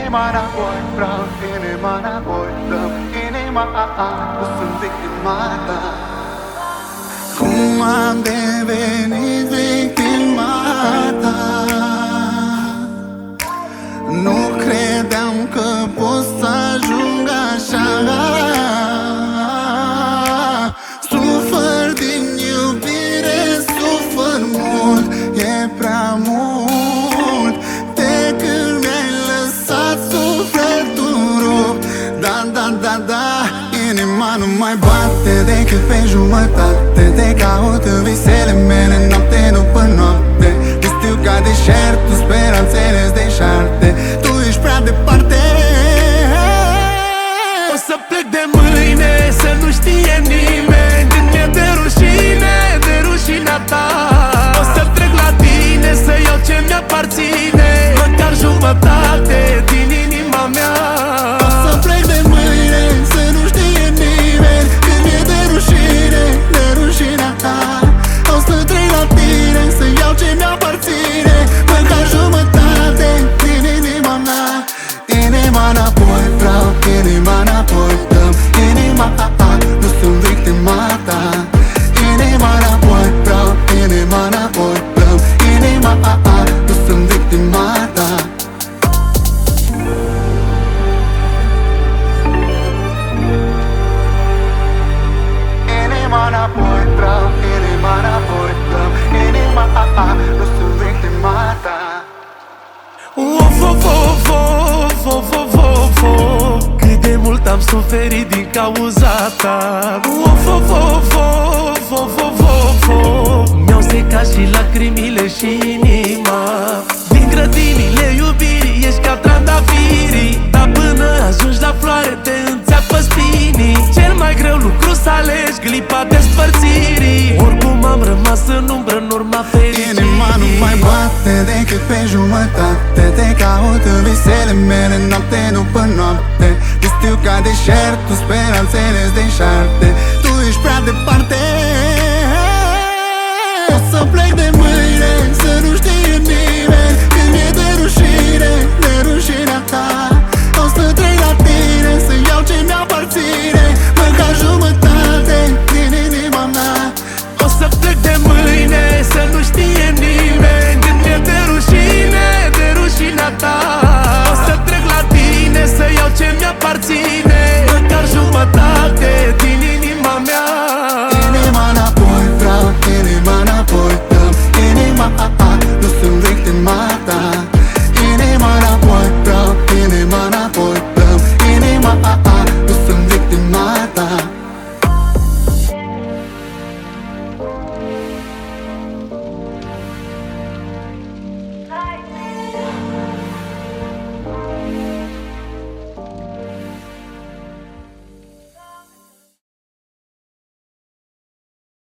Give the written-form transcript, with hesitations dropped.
Inima înapoi, vreau inima înapoi. Dăm inima, nu sunt victima ta. Cum am devenit victima ta? Nu credeam că pot să ajung așa. Sufăr din iubire, sufăr mult, e prea mult. De când mi-ai lăsat sufletul rupt. Da, inima nu mai bate decât pe jumătate. Te caut în visele mele, noapte după noapte. Pustiu ca deșertul, speranțele-s deșarte. Tu ești prea departe. O să plec de mâine, să nu știe nimeni. Când mi-e de rușinea ta. O să trec la tine, să iau ce mi-aparține. Măcar jumătate din inima mea. O să plec de mâine, să nu știe nimeni. Când mi-e de rușinea ta. O să trec la tine, să iau ce mi-aparține. Măcar jumătate din inima mea. Inima înapoi, vreau inima înapoi. Dăm inima, nu sunt victima ta. Inima înapoi, vreau inima înapoi. Dăm inima, nu sunt victima ta. Inima înapoi, vreau inima înapoi. Dăm inima, nu sunt victima ta. Of, of, of, of, of, of, of, of. Cât de mult am suferit din cauza ta. Of, of, of, of, of, of, of, of. Mi-au secat și lacrimile și inima. Din grădinile iubirii ești ca trandafirii. Dar până ajungi la floare te înțeapă spinii. Cel mai greu lucru să alegi clipa despărțirii. Oricum am rămas în umbră în urma fericirii. Inima nu mai bate decât pe jumătate. Te caut în visele mele, noapte după noapte. Pustiu ca deșertul, speranțele-s deșarte. Tu ești prea departe.